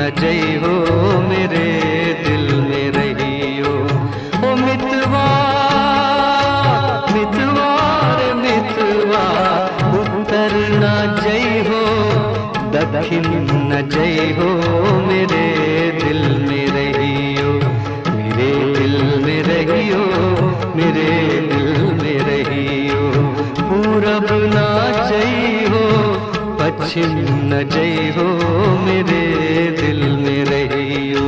न जय हो मेरे दिल में रहियो। ओ मितवा मितवा रे मितवा, उत्तर न जय हो दक्षिण न जय हो मेरे दिल में रहियो। मेरे दिल में रहियो, मेरे दिल में रहियो। पूरब न जय हो पश्चिम न जय हो मेरे दिल में रहियो।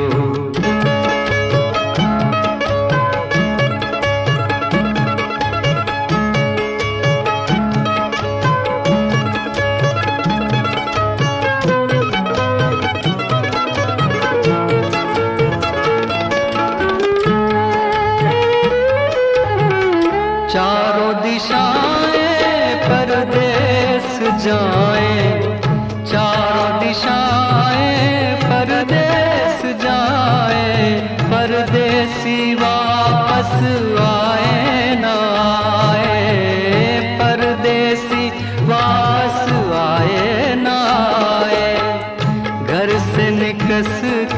चारों दिशाएं परदेस जाए, चारों दिशाएं परदेस जाए। परदेसी वापस आए न आए, परदेसी वापस आए न आए। घर से निकस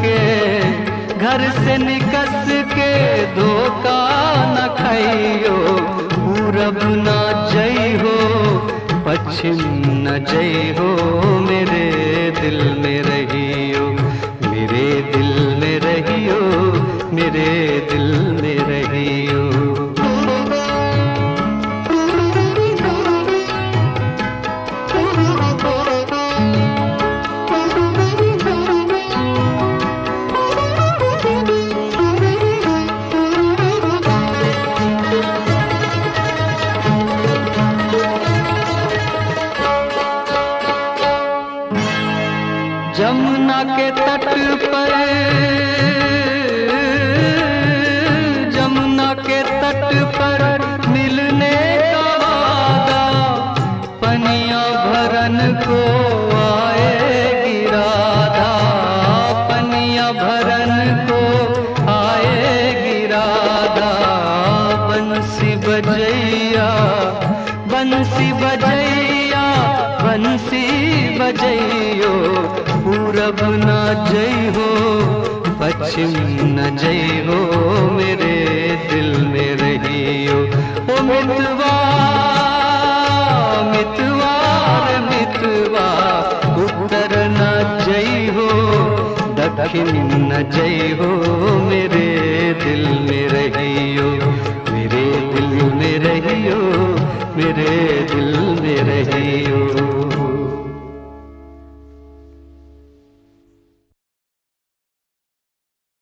के धोखा न खाइयो। पूरब न जय हो पश्चिम न जय हो मेरे दिल में रहियो। मेरे दिल में रहियो, मेरे दिल में रहियो। जमुना के तट पर, जमुना के तट पर मिलने का वादा। पनिया भरन को आएगी राधा, पनिया भरन को आएगी राधा। बंसी बजैया बंसी बजैया बंसी बजैयो। पूरब न जय हो पश्चिम न जय हो मेरे दिल में रहियो। ओ मितवा मितवा रे मितवा, उत्तर न जय हो दक्षिण न जय हो मेरे दिल में रहियो। मेरे दिल में रहियो, मेरे